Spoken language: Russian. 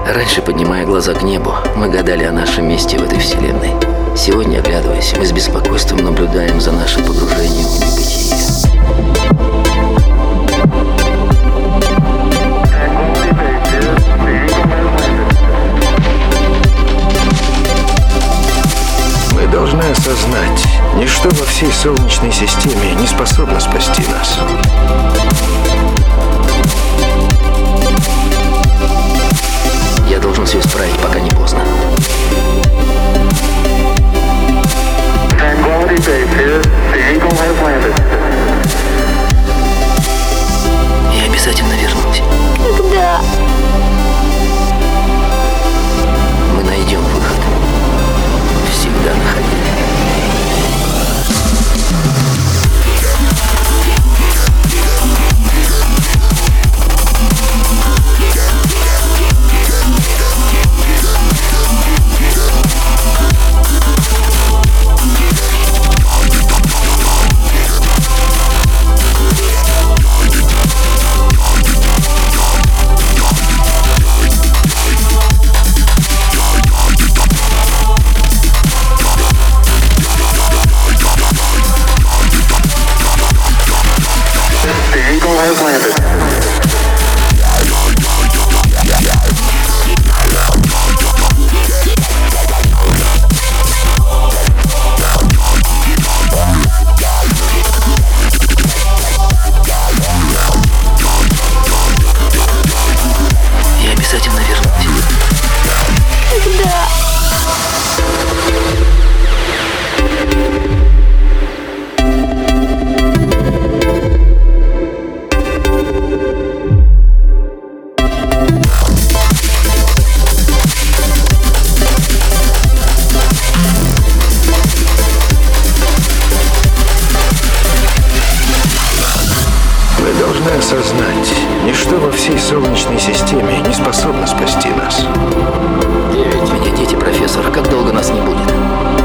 Раньше, поднимая глаза к небу, мы гадали о нашем месте в этой вселенной. Сегодня, оглядываясь, мы с беспокойством наблюдаем за нашим погружением в небытие. Мы должны осознать, ничто во всей Солнечной системе не способно спасти нас. Я должен все исправить, пока не поздно. Я обязательно вернусь. Когда? Мы найдем выход. Всегда находили. Я обязательно вернусь. Когда? Мы должны осознать, ничто во всей Солнечной системе не способно спасти нас. 9. У меня дети, профессор. Как долго нас не будет?